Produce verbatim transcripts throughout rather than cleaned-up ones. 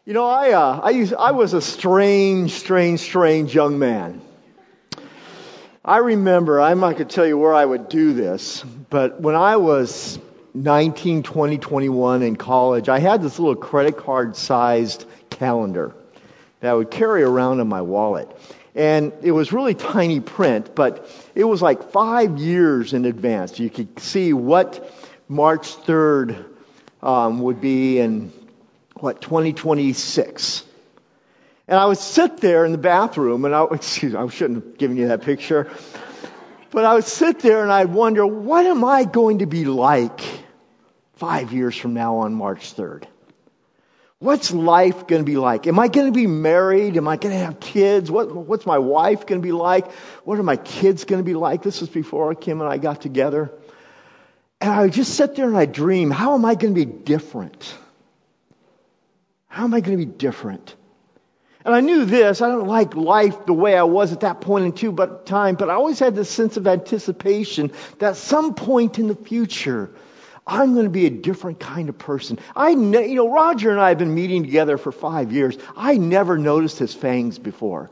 You know, I uh, I used I was a strange, strange, strange young man. I remember, I'm not going to tell you where I would do this, but when I was nineteen, twenty, twenty-one in college, I had this little credit card sized calendar that I would carry around in my wallet. And it was really tiny print, but it was like five years in advance. You could see what March third um, would be in, what, twenty twenty-six. And I would sit there in the bathroom, and I, excuse me, I shouldn't have given you that picture. But I would sit there and I'd wonder, what am I going to be like five years from now on March third? What's life going to be like? Am I going to be married? Am I going to have kids? What, what's my wife going to be like? What are my kids going to be like? This was before Kim and I got together. And I would just sit there and I'd dream, how am I going to be different? How am I going to be different? And I knew this, I don't like life the way I was at that point in time, but I always had this sense of anticipation that at some point in the future, I'm going to be a different kind of person. I, ne- you know, Roger and I have been meeting together for five years. I never noticed his fangs before.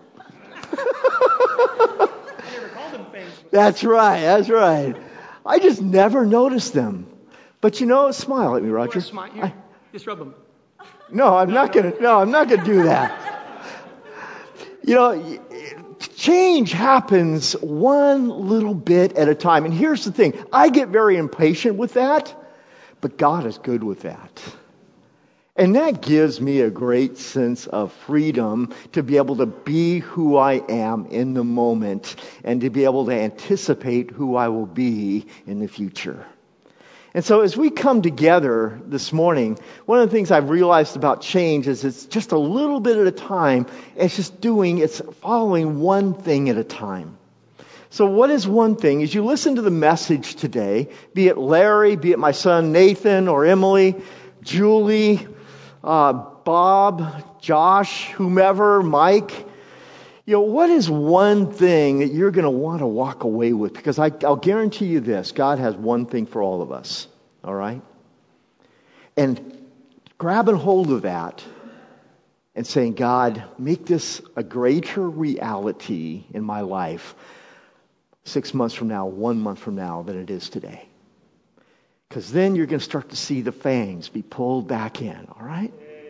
I never called them fangs before. That's right, that's right. I just never noticed them. But you know, smile at me, Roger. Smile. Here, I, just rub them. no, I'm not going to. No, I'm not going to do that. You know, change happens one little bit at a time. And here's the thing. I get very impatient with that, but God is good with that. And that gives me a great sense of freedom to be able to be who I am in the moment and to be able to anticipate who I will be in the future. And so as we come together this morning, one of the things I've realized about change is it's just a little bit at a time. It's just doing, it's following one thing at a time. So what is one thing? As you listen to the message today, be it Larry, be it my son Nathan or Emily, Julie, uh, Bob, Josh, whomever, Mike, you know, what is one thing that you're going to want to walk away with? Because I, I'll guarantee you this, God has one thing for all of us, all right? And grabbing hold of that and saying, God, make this a greater reality in my life six months from now, one month from now than it is today. Because then you're going to start to see the fangs be pulled back in, all right?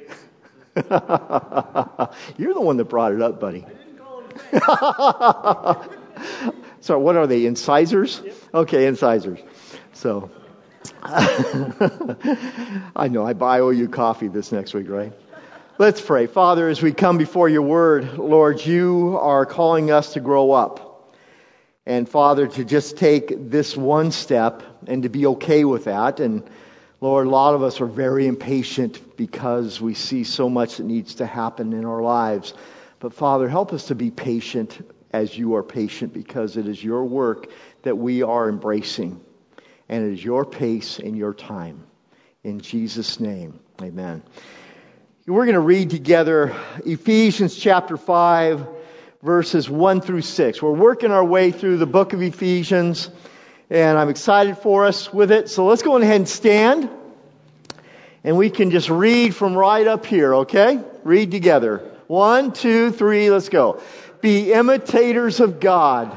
You're the one that brought it up, buddy. So what are they, incisors? Yep. Okay, incisors. So I know I buy owe you coffee this next week, right? Let's pray. Father, as we come before your word, Lord, you are calling us to grow up. And Father, to just take this one step and to be okay with that. And Lord, a lot of us are very impatient because we see so much that needs to happen in our lives. But Father, help us to be patient as you are patient, because it is your work that we are embracing. And it is your pace and your time. In Jesus' name, amen. We're going to read together Ephesians chapter five, verses one through six. We're working our way through the book of Ephesians, and I'm excited for us with it. So let's go ahead and stand, and we can just read from right up here, okay? Read together. One, two, three, let's go. Be imitators of God.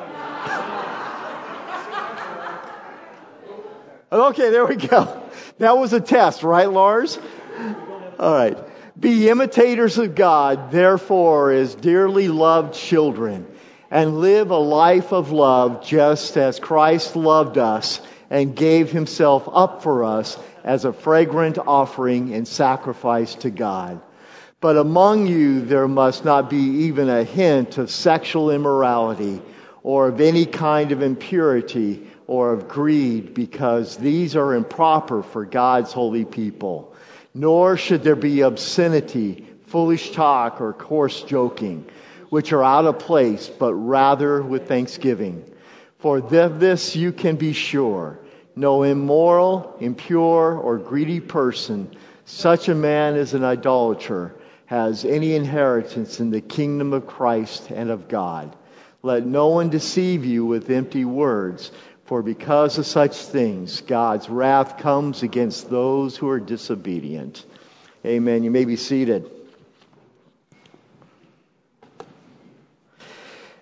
Okay, there we go. That was a test, right, Lars? All right. Be imitators of God, therefore, as dearly loved children, and live a life of love just as Christ loved us and gave himself up for us as a fragrant offering and sacrifice to God. But among you there must not be even a hint of sexual immorality or of any kind of impurity or of greed, because these are improper for God's holy people. Nor should there be obscenity, foolish talk, or coarse joking, which are out of place, but rather with thanksgiving. For this you can be sure, no immoral, impure, or greedy person, such a man as an idolater, has any inheritance in the kingdom of Christ and of God. Let no one deceive you with empty words, for because of such things, God's wrath comes against those who are disobedient. Amen. You may be seated.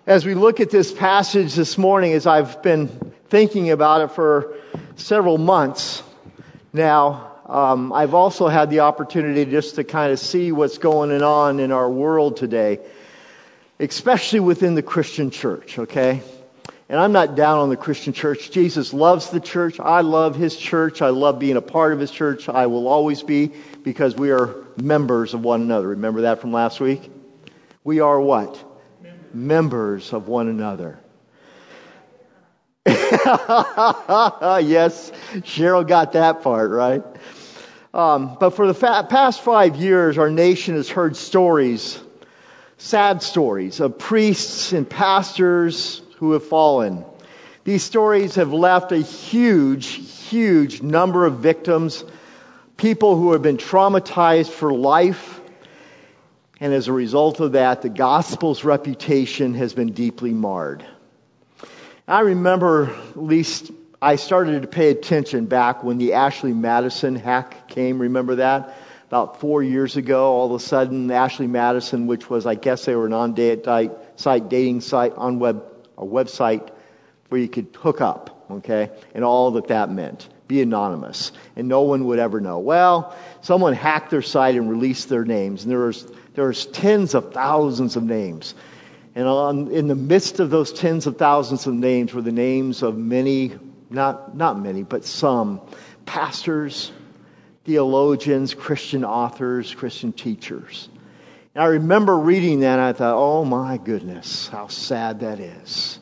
As we look at this passage this morning, as I've been thinking about it for several months now, um, I've also had the opportunity just to kind of see what's going on in our world today, especially within the Christian church, okay? And I'm not down on the Christian church. Jesus loves the church. I love His church. I love being a part of His church. I will always be, because we are members of one another. Remember that from last week? We are what? Members, members of one another. Yes, Cheryl got that part, right? Um, but for the fa- past five years, our nation has heard stories, sad stories, of priests and pastors who have fallen. These stories have left a huge, huge number of victims, people who have been traumatized for life, and as a result of that, the gospel's reputation has been deeply marred. I remember, at least I started to pay attention back when the Ashley Madison hack came. Remember that? About four years ago, all of a sudden, Ashley Madison, which was, I guess they were an on-date site, dating site, on web, a website where you could hook up, okay? And all that that meant. Be anonymous. And no one would ever know. Well, someone hacked their site and released their names. And there was, there was tens of thousands of names. And on, in the midst of those tens of thousands of names were the names of many, not, not many, but some pastors, theologians, Christian authors, Christian teachers. And I remember reading that and I thought, oh my goodness, how sad that is.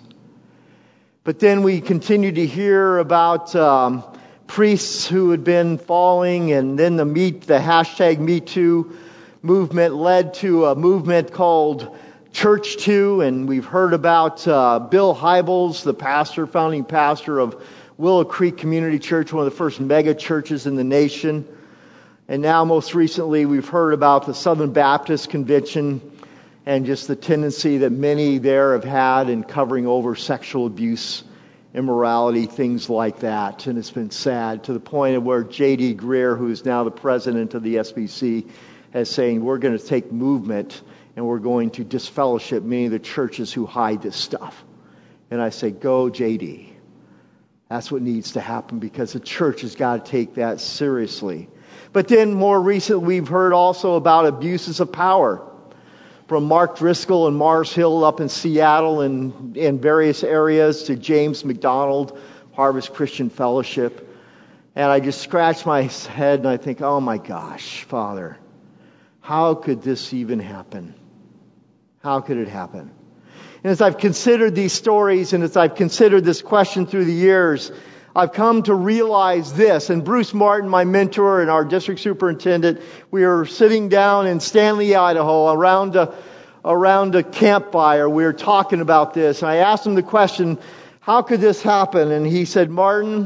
But then we continued to hear about um, priests who had been falling, and then the me, the hashtag Me Too movement led to a movement called Church Too, and we've heard about uh, Bill Hybels, the pastor, founding pastor of Willow Creek Community Church, one of the first mega churches in the nation. And now most recently we've heard about the Southern Baptist Convention and just the tendency that many there have had in covering over sexual abuse, immorality, things like that. And it's been sad to the point of where J D Greer, who is now the president of the S B C, is saying we're going to take movement and we're going to disfellowship many of the churches who hide this stuff. And I say, go J D. That's what needs to happen, because the church has got to take that seriously. But then more recently, we've heard also about abuses of power. From Mark Driscoll and Mars Hill up in Seattle and in various areas to James McDonald, Harvest Christian Fellowship. And I just scratch my head and I think, oh my gosh, Father, how could this even happen? How could it happen? And as I've considered these stories and as I've considered this question through the years, I've come to realize this. And Bruce Martin, my mentor and our district superintendent, we were sitting down in Stanley, Idaho, around a, around a campfire. We were talking about this. And I asked him the question, how could this happen? And he said, Martin,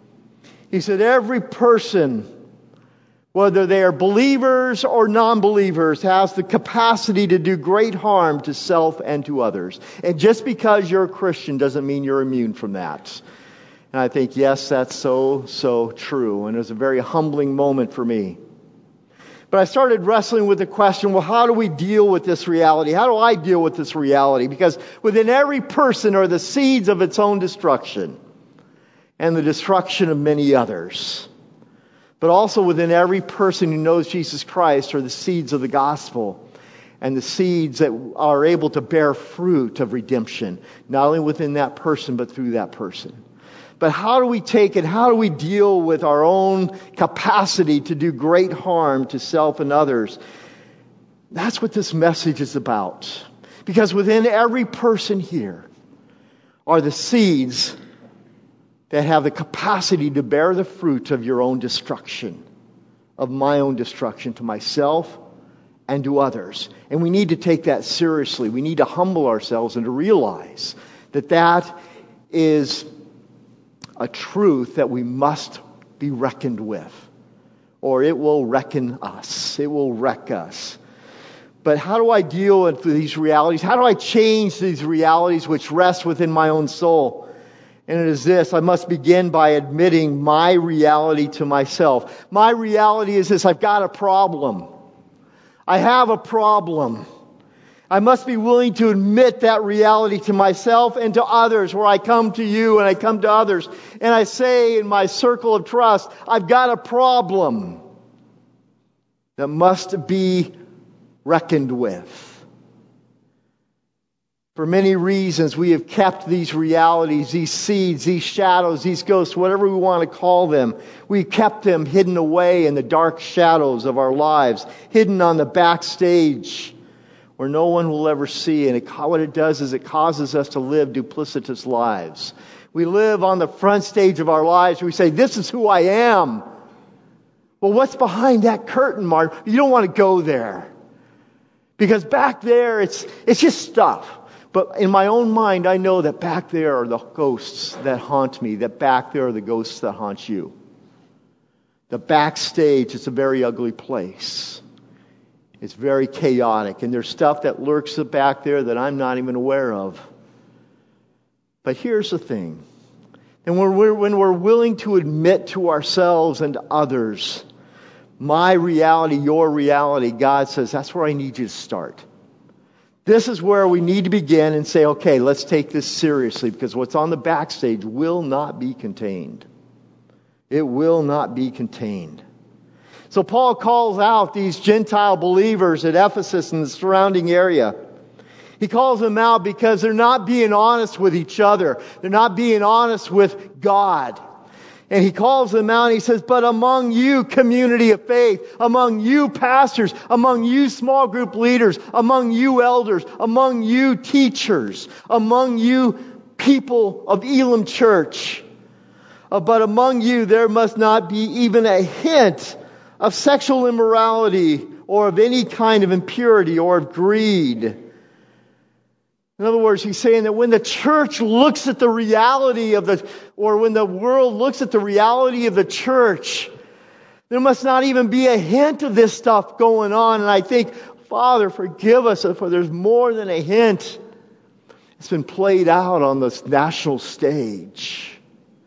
he said, every person, whether they are believers or non-believers, has the capacity to do great harm to self and to others. And just because you're a Christian doesn't mean you're immune from that. And I think, yes, that's so, so true. And it was a very humbling moment for me. But I started wrestling with the question, well, how do we deal with this reality? How do I deal with this reality? Because within every person are the seeds of its own destruction and the destruction of many others. But also within every person who knows Jesus Christ are the seeds of the gospel and the seeds that are able to bear fruit of redemption, not only within that person, but through that person. But how do we take it? How do we deal with our own capacity to do great harm to self and others? That's what this message is about. Because within every person here are the seeds that have the capacity to bear the fruit of your own destruction, of my own destruction to myself and to others. And we need to take that seriously. We need to humble ourselves and to realize that that is a truth that we must be reckoned with, or it will reckon us. It will wreck us. But how do I deal with these realities? How do I change these realities which rest within my own soul? And it is this: I must begin by admitting my reality to myself. My reality is this: I've got a problem. I have a problem. I must be willing to admit that reality to myself and to others, where I come to you and I come to others and I say in my circle of trust, I've got a problem that must be reckoned with. For many reasons, we have kept these realities, these seeds, these shadows, these ghosts, whatever we want to call them. We've kept them hidden away in the dark shadows of our lives, hidden on the backstage where no one will ever see. And it, what it does is it causes us to live duplicitous lives. We live on the front stage of our lives. We say, this is who I am. Well, what's behind that curtain, Mark? You don't want to go there. Because back there, it's it's just stuff. But in my own mind, I know that back there are the ghosts that haunt me, that back there are the ghosts that haunt you. The backstage is a very ugly place. It's very chaotic, and there's stuff that lurks back there that I'm not even aware of. But here's the thing. And when we're, when we're willing to admit to ourselves and to others, my reality, your reality, God says, that's where I need you to start. This is where we need to begin and say, okay, let's take this seriously, because what's on the backstage will not be contained. It will not be contained. So Paul calls out these Gentile believers at Ephesus and the surrounding area. He calls them out because they're not being honest with each other. They're not being honest with God. And he calls them out and he says, but among you, community of faith, among you pastors, among you small group leaders, among you elders, among you teachers, among you people of Elam Church, uh, but among you there must not be even a hint of sexual immorality or of any kind of impurity or of greed. In other words, he's saying that when the church looks at the reality of the, or when the world looks at the reality of the church, there must not even be a hint of this stuff going on. And I think, Father, forgive us if there's more than a hint. It's been played out on this national stage.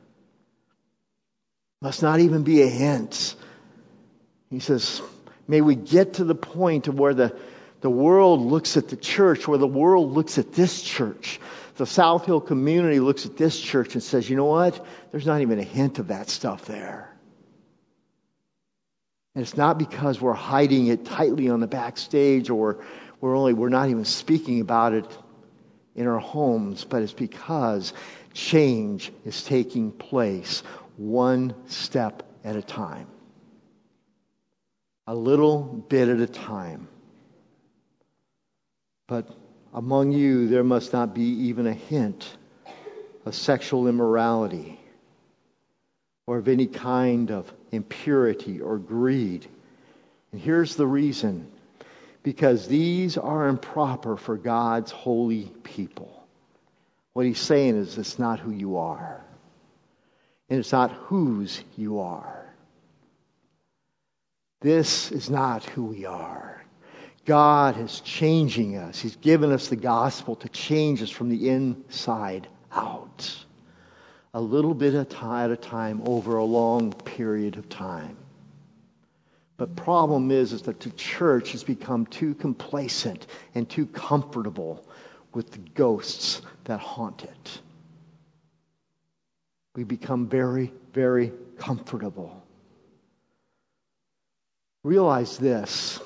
Must not even be a hint. He says, may we get to the point of where the The world looks at the church, where the world looks at this church. The South Hill community looks at this church and says, you know what? There's not even a hint of that stuff there. And it's not because we're hiding it tightly on the backstage, or we're only we're not even speaking about it in our homes, but it's because change is taking place one step at a time. A little bit at a time. But among you, there must not be even a hint of sexual immorality or of any kind of impurity or greed. And here's the reason. Because these are improper for God's holy people. What he's saying is it's not who you are. And it's not whose you are. This is not who we are. God is changing us. He's given us the gospel to change us from the inside out. A little bit at a time over a long period of time. But problem is, is that the church has become too complacent and too comfortable with the ghosts that haunt it. We become very, very comfortable. Realize this.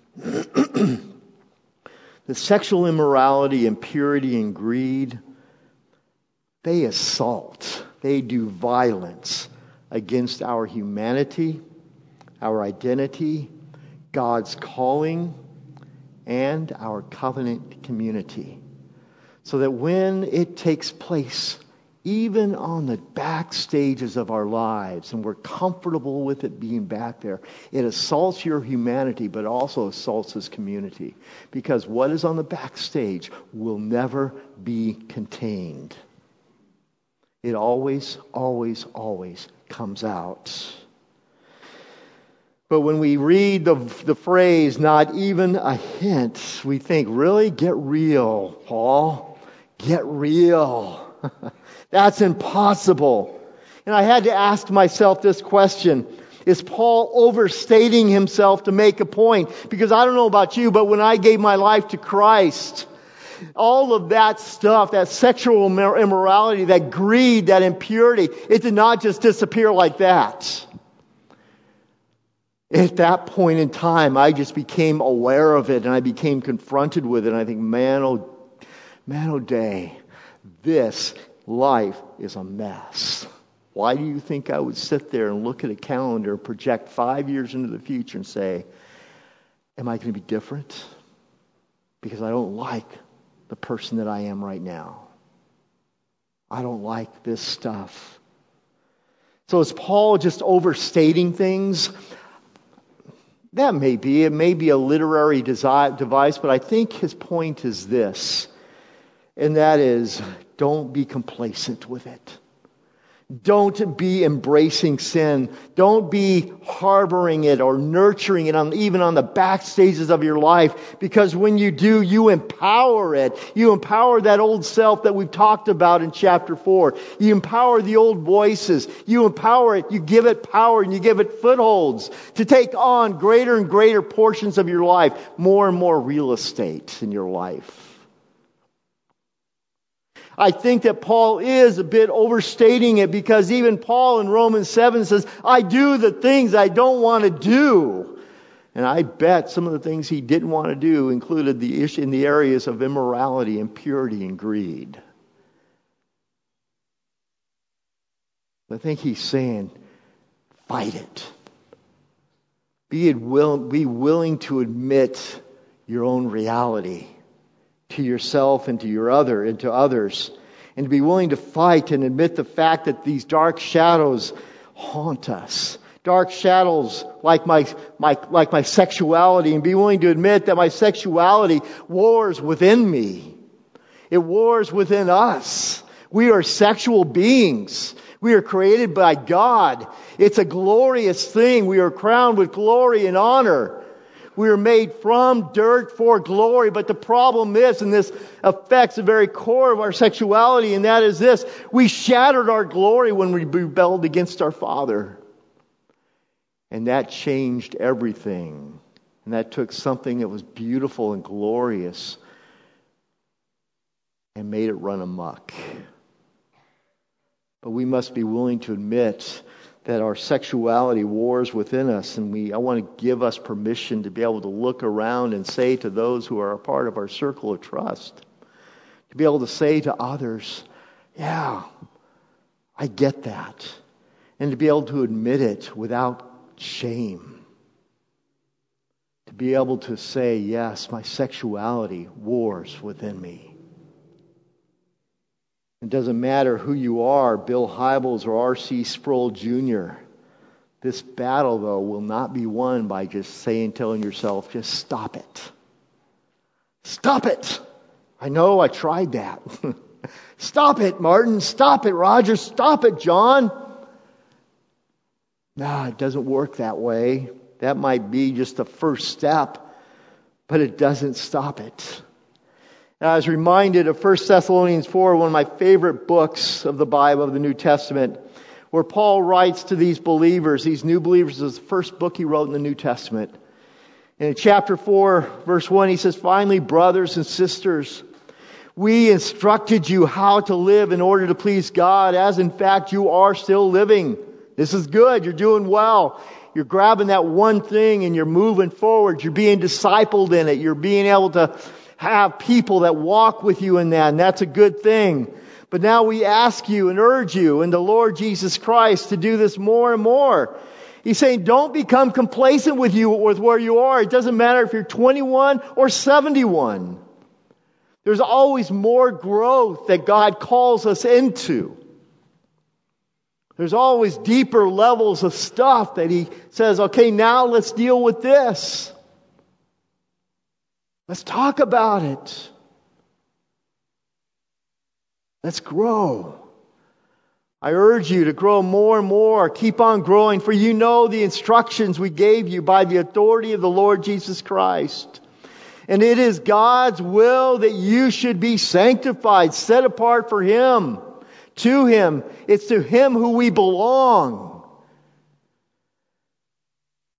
The sexual immorality, impurity, and greed, they assault, they do violence against our humanity, our identity, God's calling, and our covenant community. So that when it takes place, even on the back stages of our lives, and we're comfortable with it being back there, it assaults your humanity, but also assaults this community. Because what is on the backstage will never be contained. It always, always, always comes out. But when we read the, the phrase, not even a hint, we think, really? Get real, Paul. Get real. That's impossible. And I had to ask myself this question. Is Paul overstating himself to make a point? Because I don't know about you, but when I gave my life to Christ, all of that stuff, that sexual immorality, that greed, that impurity, it did not just disappear like that. At that point in time, I just became aware of it and I became confronted with it. And I think, man, oh, man, oh day, this life is a mess. Why do you think I would sit there and look at a calendar, project five years into the future and say, am I going to be different? Because I don't like the person that I am right now. I don't like this stuff. So is Paul just overstating things? That may be. It may be a literary desi- device, but I think his point is this. And that is, don't be complacent with it. Don't be embracing sin. Don't be harboring it or nurturing it on, even on the back stages of your life. Because when you do, you empower it. You empower that old self that we've talked about in chapter four. You empower the old voices. You empower it. You give it power and you give it footholds to take on greater and greater portions of your life. More and more real estate in your life. I think that Paul is a bit overstating it because even Paul in Romans seven says, I do the things I don't want to do. And I bet some of the things he didn't want to do included the issue in the areas of immorality, impurity, and greed. I think he's saying, fight it. Be, it will, be willing to admit your own reality to yourself and to your other and to others, and to be willing to fight and admit the fact that these dark shadows haunt us. Dark shadows like my, my like my sexuality, and be willing to admit that my sexuality wars within me. It wars within us. We are sexual beings. We are created by God. It's a glorious thing. We are crowned with glory and honor. We are made from dirt for glory. But the problem is, and this affects the very core of our sexuality, and that is this. We shattered our glory when we rebelled against our Father. And that changed everything. And that took something that was beautiful and glorious and made it run amok. But we must be willing to admit that our sexuality wars within us, and we I want to give us permission to be able to look around and say to those who are a part of our circle of trust, to be able to say to others, yeah, I get that. And to be able to admit it without shame. To be able to say, yes, my sexuality wars within me. It doesn't matter who you are, Bill Hybels or R C Sproul Junior This battle, though, will not be won by just saying, telling yourself, just stop it. Stop it. I know, I tried that. Stop it, Martin. Stop it, Roger. Stop it, John. No, it doesn't work that way. That might be just the first step, but it doesn't stop it. I was reminded of First Thessalonians four, one of my favorite books of the Bible, of the New Testament, where Paul writes to these believers, these new believers. This is the first book he wrote in the New Testament. And in chapter four, verse one, he says, finally, brothers and sisters, we instructed you how to live in order to please God, as in fact you are still living. This is good. You're doing well. You're grabbing that one thing and you're moving forward. You're being discipled in it. You're being able to have people that walk with you in that, and that's a good thing. But now we ask you and urge you in the Lord Jesus Christ to do this more and more. He's saying, don't become complacent with you with where you are. It doesn't matter if you're twenty-one or seventy-one. There's always more growth that God calls us into. There's always deeper levels of stuff that He says, okay, now let's deal with this. Let's talk about it. Let's grow. I urge you to grow more and more. Keep on growing, for you know the instructions we gave you by the authority of the Lord Jesus Christ. And it is God's will that you should be sanctified, set apart for Him, to Him. It's to Him who we belong.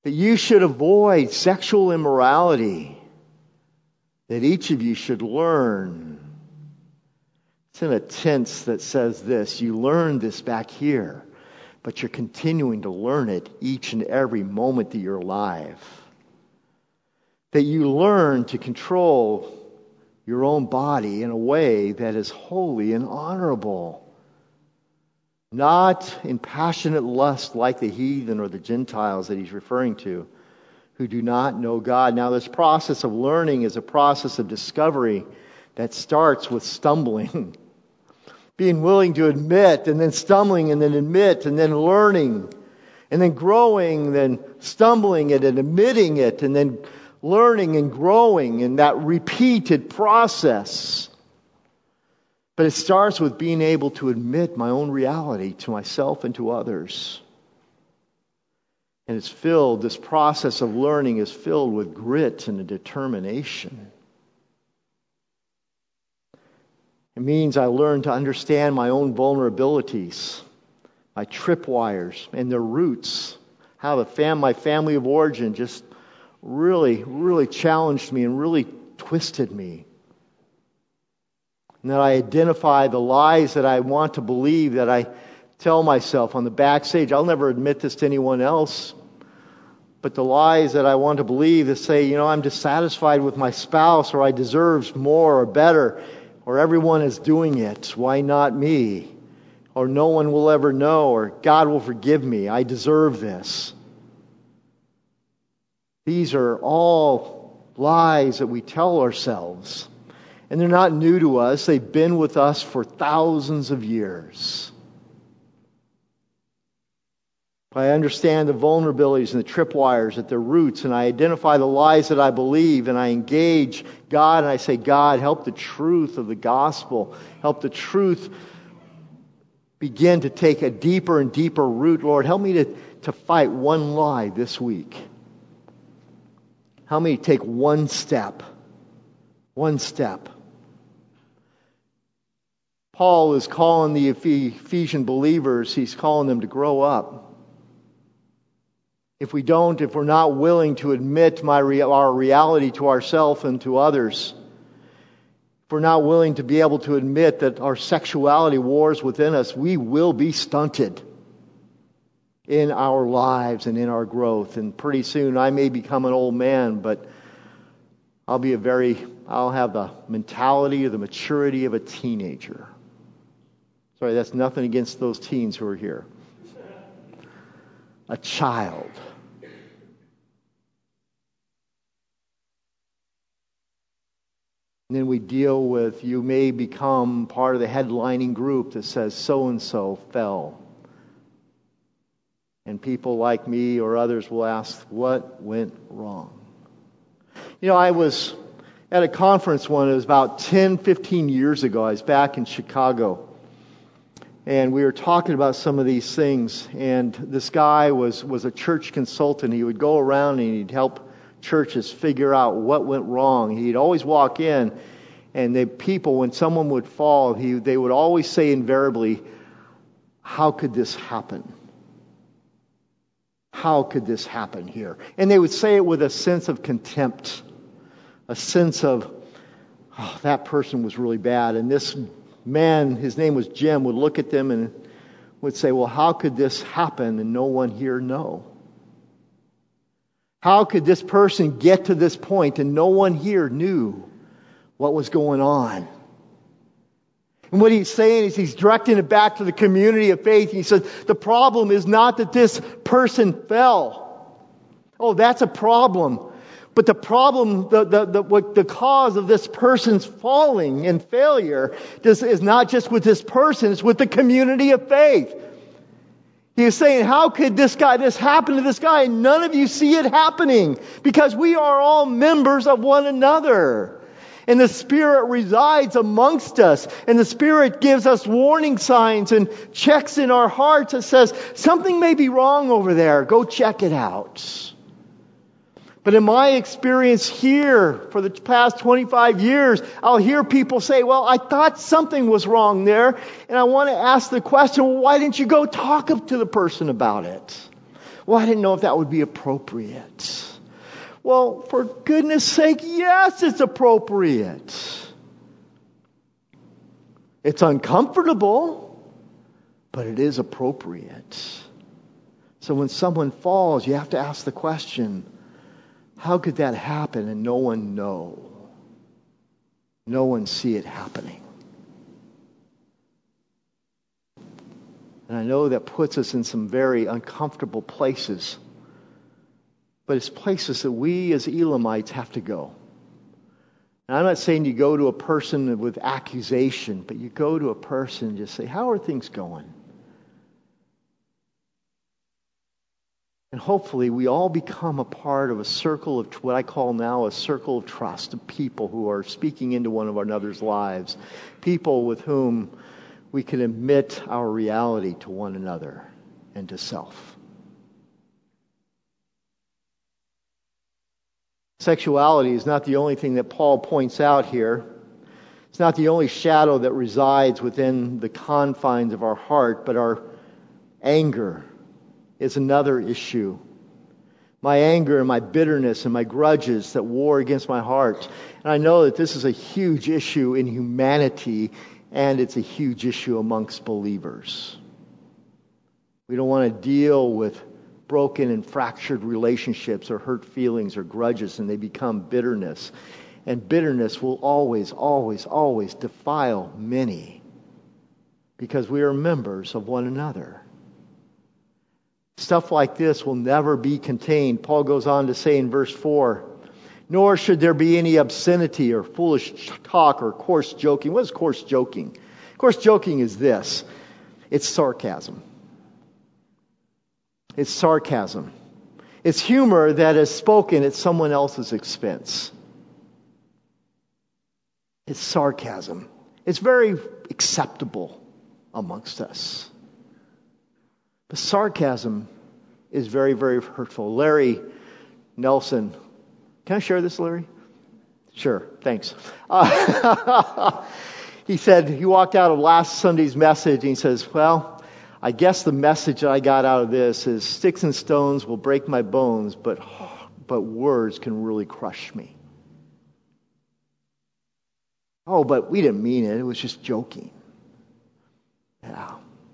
that you should avoid sexual immorality, that each of you should learn. It's in a tense that says this. You learned this back here, but you're continuing to learn it each and every moment that you're alive. That you learn to control your own body in a way that is holy and honorable. Not in passionate lust like the heathen or the Gentiles that he's referring to, who do not know God. Now, this process of learning is a process of discovery that starts with stumbling. Being willing to admit, and then stumbling, and then admit, and then learning, and then growing, then stumbling it, and admitting it, and then learning and growing in that repeated process. But it starts with being able to admit my own reality to myself and to others. And it's filled, this process of learning is filled with grit and a determination. It means I learn to understand my own vulnerabilities, my tripwires and their roots, how the fam- my family of origin just really, really challenged me and really twisted me. And that I identify the lies that I want to believe, that I tell myself on the backstage. I'll never admit this to anyone else. But the lies that I want to believe that say, you know, I'm dissatisfied with my spouse, or I deserve more or better, or everyone is doing it. Why not me? Or no one will ever know, or God will forgive me. I deserve this. These are all lies that we tell ourselves. And they're not new to us. They've been with us for thousands of years. I understand the vulnerabilities and the tripwires at their roots, and I identify the lies that I believe, and I engage God, and I say, God, help the truth of the gospel. Help the truth begin to take a deeper and deeper root. Lord, help me to, to fight one lie this week. Help me take one step. One step. Paul is calling the Ephesian believers, he's calling them to grow up. If we don't, if we're not willing to admit my our reality to ourselves and to others, if we're not willing to be able to admit that our sexuality wars within us, we will be stunted in our lives and in our growth. And pretty soon I may become an old man, but I'll be a very, I'll have the mentality or the maturity of a teenager. Sorry, that's nothing against those teens who are here. A child. And then we deal with, you may become part of the headlining group that says so-and-so fell. And people like me or others will ask, what went wrong? You know, I was at a conference one, it was about ten, fifteen years ago. I was back in Chicago. And we were talking about some of these things. And this guy was, was a church consultant. He would go around and he'd help churches figure out what went wrong. He'd always walk in, and the people, when someone would fall, he they would always say invariably, how could this happen? How could this happen here? And they would say it with a sense of contempt, a sense of, oh, that person was really bad. And this man, his name was Jim, would look at them and would say, well, how could this happen and no one here know? How could this person get to this point and no one here knew what was going on? And what he's saying is he's directing it back to the community of faith. He says, the problem is not that this person fell. Oh, that's a problem. But the problem, the, the, the, what the cause of this person's falling and failure is, is not just with this person, it's with the community of faith. He is saying, how could this guy, this happen to this guy, and none of you see it happening? Because we are all members of one another. And the Spirit resides amongst us. And the Spirit gives us warning signs and checks in our hearts that says, something may be wrong over there. Go check it out. But in my experience here for the past twenty-five years, I'll hear people say, well, I thought something was wrong there. And I want to ask the question, well, why didn't you go talk to the person about it? Well, I didn't know if that would be appropriate. Well, for goodness sake, yes, it's appropriate. It's uncomfortable, but it is appropriate. So when someone falls, you have to ask the question, how could that happen and no one know? No one see it happening. And I know that puts us in some very uncomfortable places. But it's places that we as Elamites have to go. And I'm not saying you go to a person with accusation, but you go to a person and just say, how are things going? And hopefully we all become a part of a circle of what I call now a circle of trust, of people who are speaking into one of another's lives. People with whom we can admit our reality to one another and to self. Sexuality is not the only thing that Paul points out here. It's not the only shadow that resides within the confines of our heart, but our anger is another issue. My anger and my bitterness and my grudges that war against my heart. And I know that this is a huge issue in humanity, and it's a huge issue amongst believers. We don't want to deal with broken and fractured relationships or hurt feelings or grudges, and they become bitterness. And bitterness will always, always, always defile many because we are members of one another. Stuff like this will never be contained. Paul goes on to say in verse four, nor should there be any obscenity or foolish talk or coarse joking. What is coarse joking? Coarse joking is this. It's sarcasm. It's sarcasm. It's humor that is spoken at someone else's expense. It's sarcasm. It's very acceptable amongst us. But sarcasm is very, very hurtful. Larry Nelson. Can I share this, Larry? Sure, thanks. Uh, he said, he walked out of last Sunday's message and he says, well, I guess the message that I got out of this is sticks and stones will break my bones, but, but words can really crush me. Oh, but we didn't mean it. It was just joking. Yeah.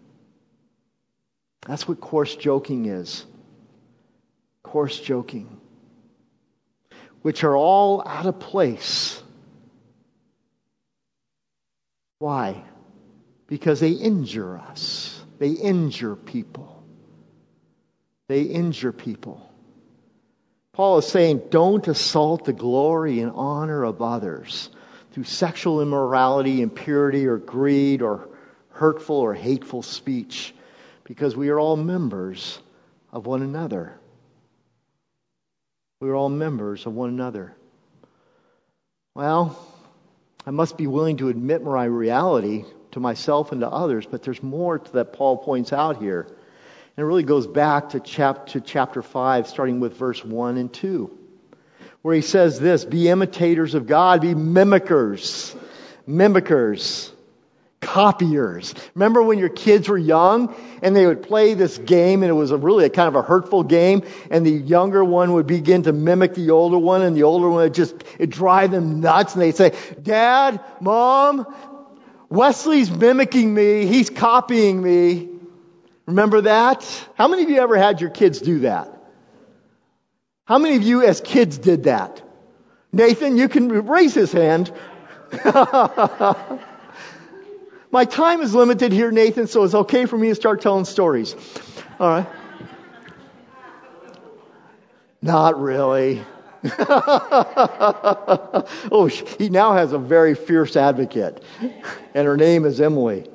That's what coarse joking is. Coarse joking. Which are all out of place. Why? Because they injure us. They injure people. They injure people. Paul is saying, don't assault the glory and honor of others through sexual immorality, impurity, or greed, or hurtful or hateful speech, because we are all members of one another. We are all members of one another. Well, I must be willing to admit my reality to myself and to others, but there's more to that Paul points out here. And it really goes back to, chap- to chapter five, starting with verse one and two, where he says this, be imitators of God, be mimickers, mimickers, copiers. Remember when your kids were young and they would play this game and it was a really a kind of a hurtful game and the younger one would begin to mimic the older one and the older one would just it'd drive them nuts and they'd say, Dad, Mom, Wesley's mimicking me. He's copying me. Remember that? How many of you ever had your kids do that? How many of you as kids did that? Nathan, you can raise his hand. My time is limited here, Nathan, so it's okay for me to start telling stories. All right. Not really. Oh, he now has a very fierce advocate, and her name is Emily.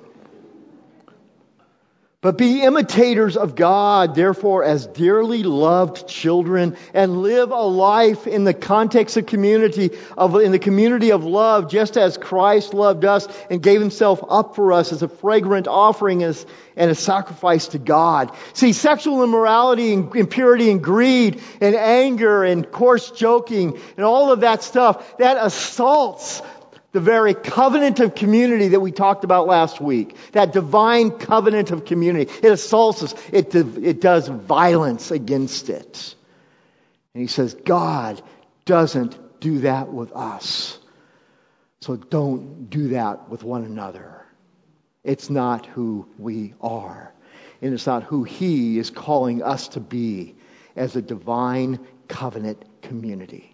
But be imitators of God, therefore, as dearly loved children, and live a life in the context of community, of in the community of love, just as Christ loved us and gave Himself up for us as a fragrant offering as, and a sacrifice to God. See, sexual immorality and impurity and greed and anger and coarse joking and all of that stuff, that assaults The very covenant of community that we talked about last week. That divine covenant of community. It assaults us. It, it does violence against it. And he says, God doesn't do that with us. So don't do that with one another. It's not who we are. And it's not who He is calling us to be as a divine covenant community.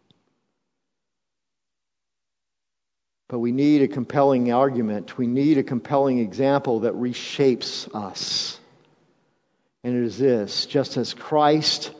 But we need a compelling argument. We need a compelling example that reshapes us. And it is this: just as Christ,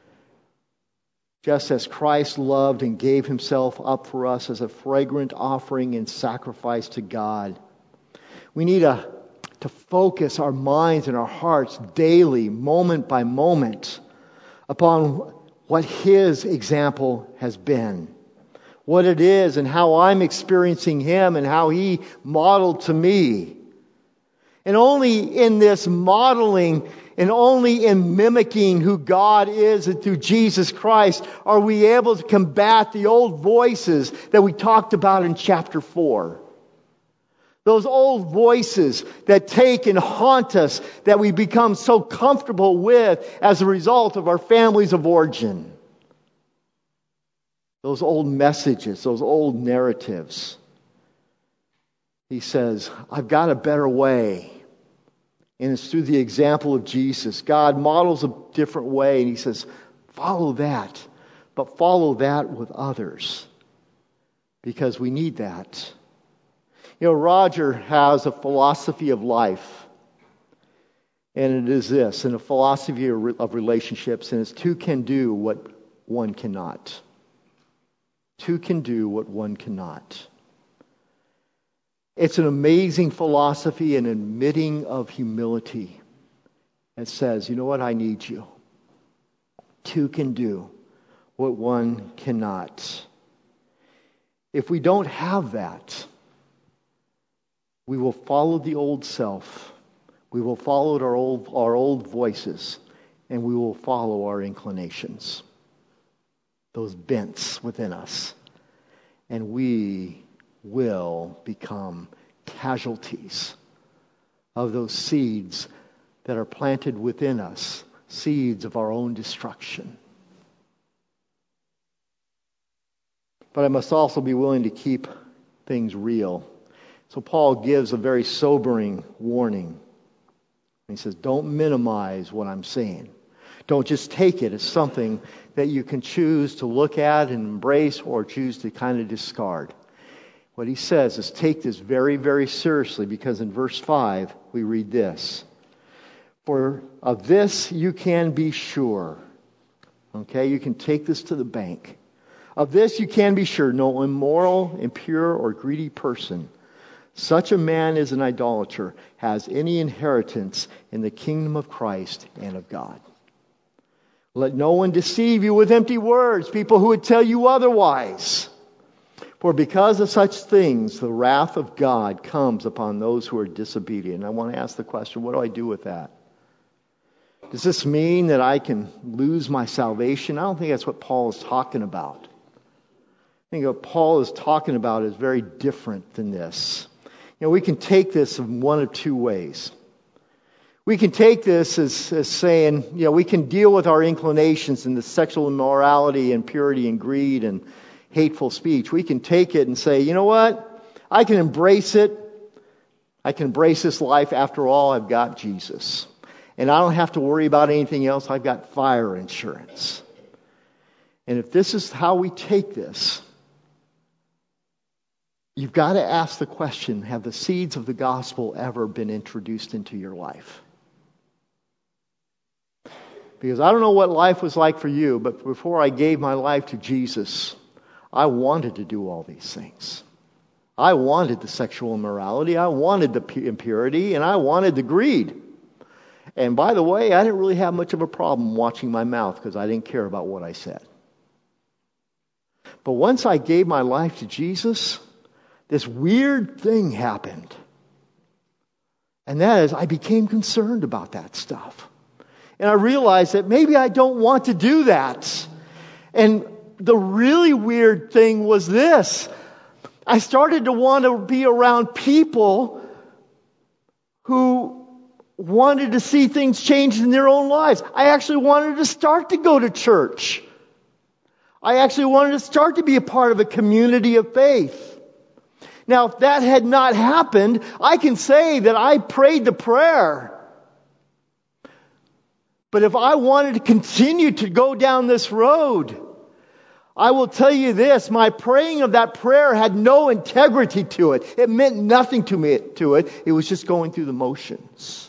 just as Christ loved and gave Himself up for us as a fragrant offering and sacrifice to God, we need a, to focus our minds and our hearts daily, moment by moment, upon what His example has been. What it is and how I'm experiencing Him and how He modeled to me. And only in this modeling and only in mimicking who God is and through Jesus Christ are we able to combat the old voices that we talked about in chapter four. Those old voices that take and haunt us, that we become so comfortable with as a result of our families of origin. Those old messages, those old narratives. He says, I've got a better way. And it's through the example of Jesus. God models a different way. And He says, follow that. But follow that with others. Because we need that. You know, Roger has a philosophy of life. And it is this, and a philosophy of relationships. And it's two can do what one cannot. Two can do what one cannot. It's an amazing philosophy and admitting of humility. It says, you know what, I need you. Two can do what one cannot. If we don't have that, we will follow the old self. We will follow our old, our old voices. And we will follow our inclinations. Those bents within us. And we will become casualties of those seeds that are planted within us, seeds of our own destruction. But I must also be willing to keep things real. So Paul gives a very sobering warning. He says, don't minimize what I'm saying. Don't just take it as something that you can choose to look at and embrace or choose to kind of discard. What he says is take this very, very seriously, because in verse five we read this. For of this you can be sure. Okay, you can take this to the bank. Of this you can be sure, no immoral, impure, or greedy person, such a man as an idolater, has any inheritance in the kingdom of Christ and of God. Let no one deceive you with empty words, people who would tell you otherwise. For because of such things, the wrath of God comes upon those who are disobedient. And I want to ask the question, what do I do with that? Does this mean that I can lose my salvation? I don't think that's what Paul is talking about. I think what Paul is talking about is very different than this. You know, we can take this in one of two ways. We can take this as, as saying, you know, we can deal with our inclinations and the sexual immorality and purity and greed and hateful speech. We can take it and say, you know what? I can embrace it. I can embrace this life. After all, I've got Jesus. And I don't have to worry about anything else. I've got fire insurance. And if this is how we take this, you've got to ask the question, have the seeds of the gospel ever been introduced into your life? Because I don't know what life was like for you, but before I gave my life to Jesus, I wanted to do all these things. I wanted the sexual immorality, I wanted the impurity, and I wanted the greed. And by the way, I didn't really have much of a problem watching my mouth because I didn't care about what I said. But once I gave my life to Jesus, this weird thing happened. And that is, I became concerned about that stuff. And I realized that maybe I don't want to do that. And the really weird thing was this. I started to want to be around people who wanted to see things change in their own lives. I actually wanted to start to go to church. I actually wanted to start to be a part of a community of faith. Now, if that had not happened, I can say that I prayed the prayer. But if I wanted to continue to go down this road, I will tell you this, my praying of that prayer had no integrity to it. It meant nothing to me, to it. It was just going through the motions.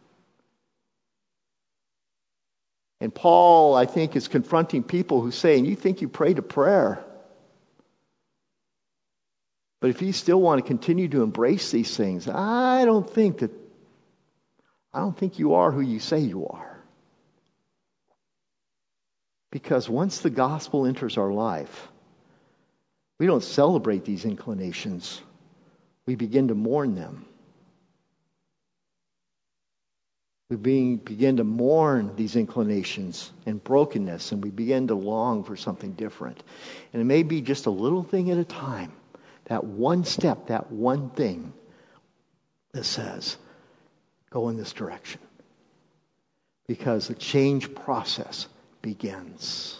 And Paul, I think, is confronting people who say, you think you prayed a prayer. But if you still want to continue to embrace these things, I don't think that, I don't think you are who you say you are. Because once the gospel enters our life, we don't celebrate these inclinations. We begin to mourn them. We being, begin to mourn these inclinations and brokenness, and we begin to long for something different. And it may be just a little thing at a time. That one step, that one thing that says, go in this direction. Because the change process begins.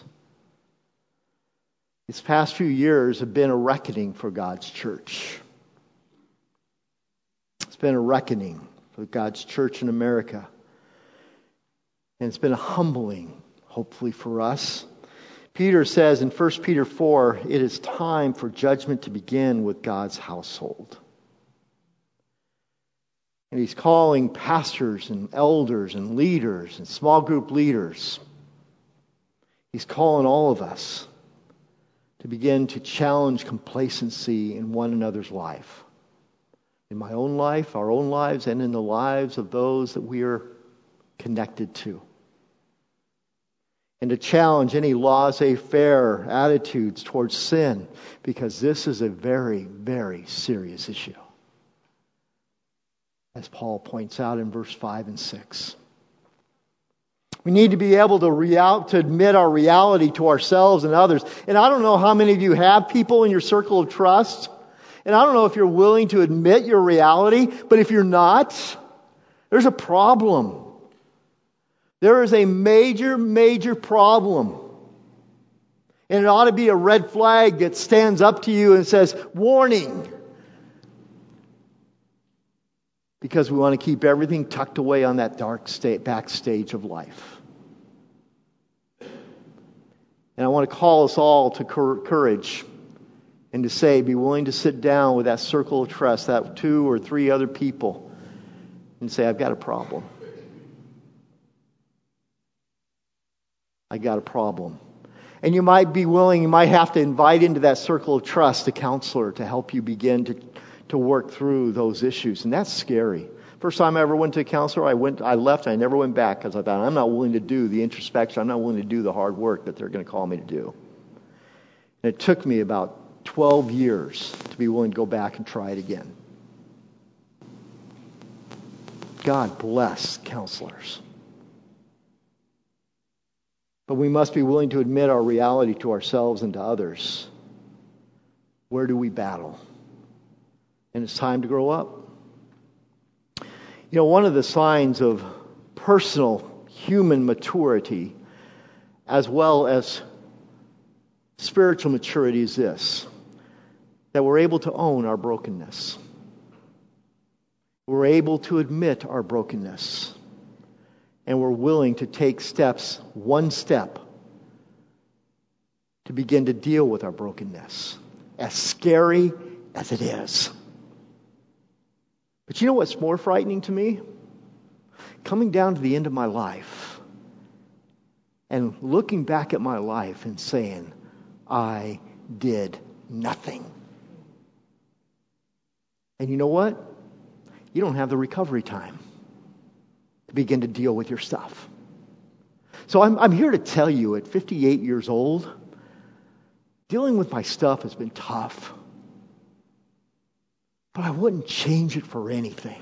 These past few years have been a reckoning for God's church. It's been a reckoning for God's church in America. And it's been a humbling, hopefully, for us. Peter says in First Peter four, it is time for judgment to begin with God's household. And he's calling pastors and elders and leaders and small group leaders. He's calling all of us to begin to challenge complacency in one another's life. In my own life, our own lives, and in the lives of those that we are connected to. And to challenge any laissez-faire attitudes towards sin, because this is a very, very serious issue. As Paul points out in verse five and six. We need to be able to, real, to admit our reality to ourselves and others. And I don't know how many of you have people in your circle of trust. And I don't know if you're willing to admit your reality. But if you're not, there's a problem. There is a major, major problem. And it ought to be a red flag that stands up to you and says, warning. Because we want to keep everything tucked away on that dark state, backstage of life. And I want to call us all to courage and to say, be willing to sit down with that circle of trust, that two or three other people, and say, I've got a problem. I got a problem. And you might be willing, you might have to invite into that circle of trust a counselor to help you begin to, to work through those issues. And that's scary. First time I ever went to a counselor, I went, I left, and I never went back because I thought, I'm not willing to do the introspection. I'm not willing to do the hard work that they're going to call me to do. And it took me about twelve years to be willing to go back and try it again. God bless counselors. But we must be willing to admit our reality to ourselves and to others. Where do we battle? And it's time to grow up. You know, one of the signs of personal human maturity as well as spiritual maturity is this, that we're able to own our brokenness. We're able to admit our brokenness. And we're willing to take steps, one step, to begin to deal with our brokenness. As scary as it is. But you know what's more frightening to me? Coming down to the end of my life and looking back at my life and saying, I did nothing. And you know what? You don't have the recovery time to begin to deal with your stuff. So I'm, I'm here to tell you at fifty-eight years old, dealing with my stuff has been tough. But I wouldn't change it for anything.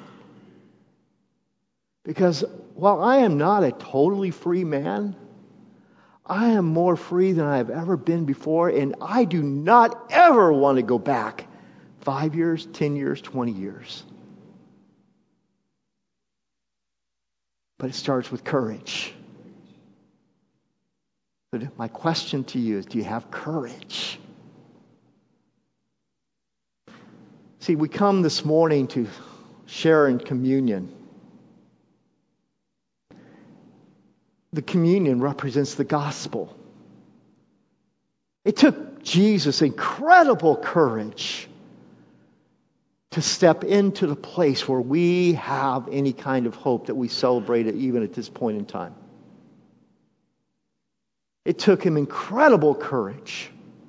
Because while I am not a totally free man, I am more free than I have ever been before, and I do not ever want to go back Five years, ten years, twenty years. But it starts with courage. But my question to you is, do you have courage? See, we come this morning to share in communion. The communion represents the gospel. It took Jesus incredible courage to step into the place where we have any kind of hope that we celebrate it even at this point in time. It took him incredible courage.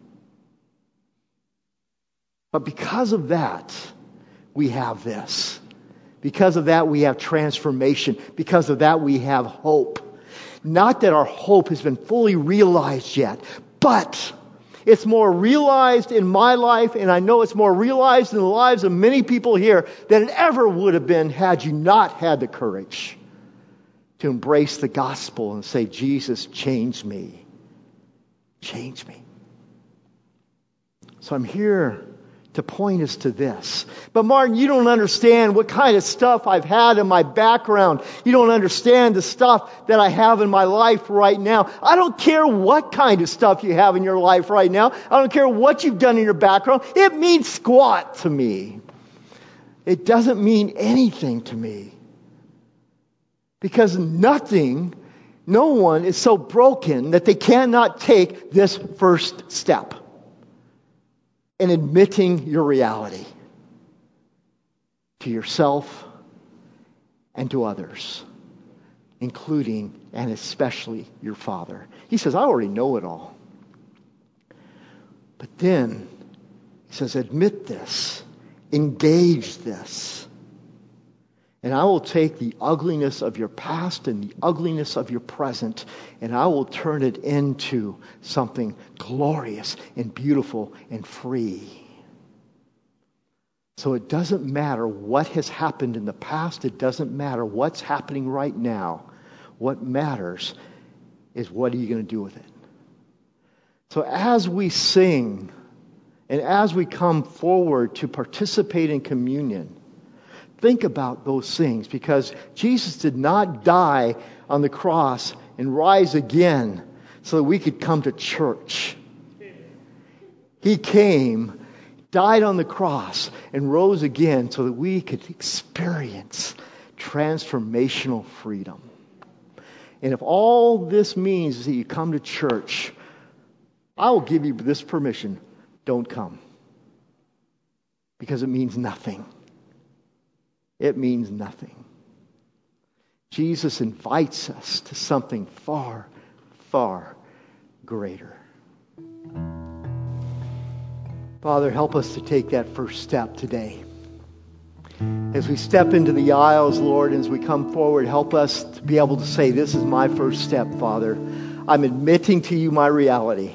But because of that, we have this. Because of that, we have transformation. Because of that, we have hope. Not that our hope has been fully realized yet, but it's more realized in my life, and I know it's more realized in the lives of many people here than it ever would have been had you not had the courage to embrace the gospel and say, Jesus, change me. Change me. So I'm here to point us to this. But Martin, you don't understand what kind of stuff I've had in my background. You don't understand the stuff that I have in my life right now. I don't care what kind of stuff you have in your life right now. I don't care what you've done in your background. It means squat to me. It doesn't mean anything to me. Because nothing, no one is so broken that they cannot take this first step in admitting your reality to yourself and to others, including and especially your Father. He says, I already know it all. But then, he says, admit this, engage this. And I will take the ugliness of your past and the ugliness of your present, and I will turn it into something glorious and beautiful and free. So it doesn't matter what has happened in the past. It doesn't matter what's happening right now. What matters is, what are you going to do with it? So as we sing and as we come forward to participate in communion, think about those things, because Jesus did not die on the cross and rise again so that we could come to church. He came, died on the cross, and rose again so that we could experience transformational freedom. And if all this means is that you come to church, I will give you this permission: don't come. Because it means nothing. It means nothing. Jesus invites us to something far, far greater. Father, help us to take that first step today. As we step into the aisles, Lord, as we come forward, help us to be able to say, this is my first step, Father. I'm admitting to you my reality.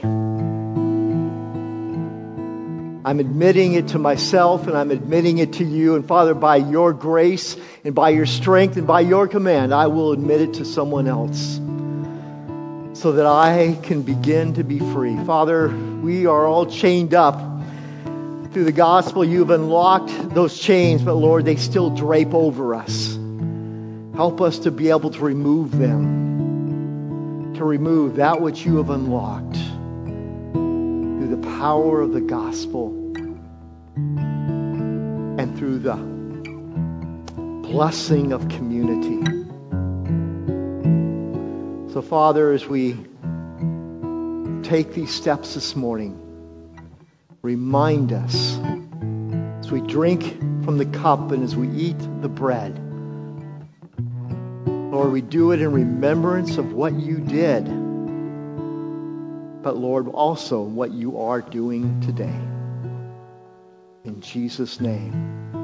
I'm admitting it to myself, and I'm admitting it to you. And Father, by your grace and by your strength and by your command, I will admit it to someone else so that I can begin to be free. Father, we are all chained up. Through the gospel, you've unlocked those chains, but Lord, they still drape over us. Help us to be able to remove them, to remove that which you have unlocked through the power of the gospel and through the blessing of community. So, Father, as we take these steps this morning, remind us as we drink from the cup and as we eat the bread, Lord, we do it in remembrance of what you did, but Lord, also what you are doing today. In Jesus' name.